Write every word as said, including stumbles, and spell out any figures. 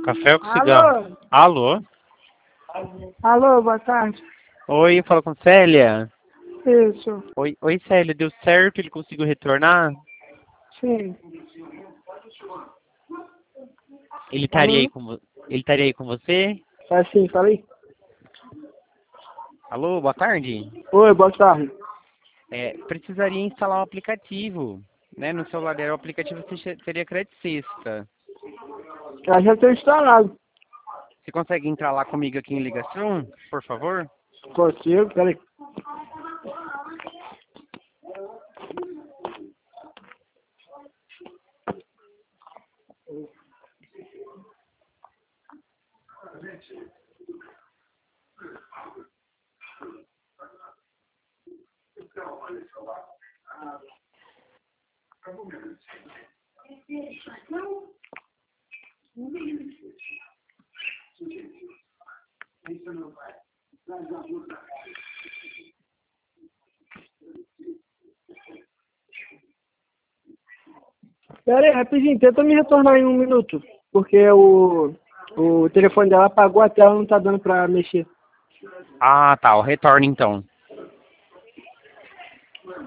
Café com cigarro. Alô? Alô? Alô, boa tarde. Oi, fala com Célia. Isso, Oi, oi Célia, deu certo? Ele conseguiu retornar? sim. Ele estaria aí Alô? com vo- ele estaria aí com você? É sim, falei. Alô, boa tarde. Oi, boa tarde. É, precisaria instalar um aplicativo, né? No celular dela, o aplicativo se- seria Crédito Sexta. Eu já tenho instalado. Você consegue entrar lá comigo aqui em ligação, por favor? Consigo, peraí. Pera aí, rapidinho, tenta me retornar em um minuto. Porque o, o telefone dela apagou a tela, não tá dando pra mexer. Ah, tá, o retorno então.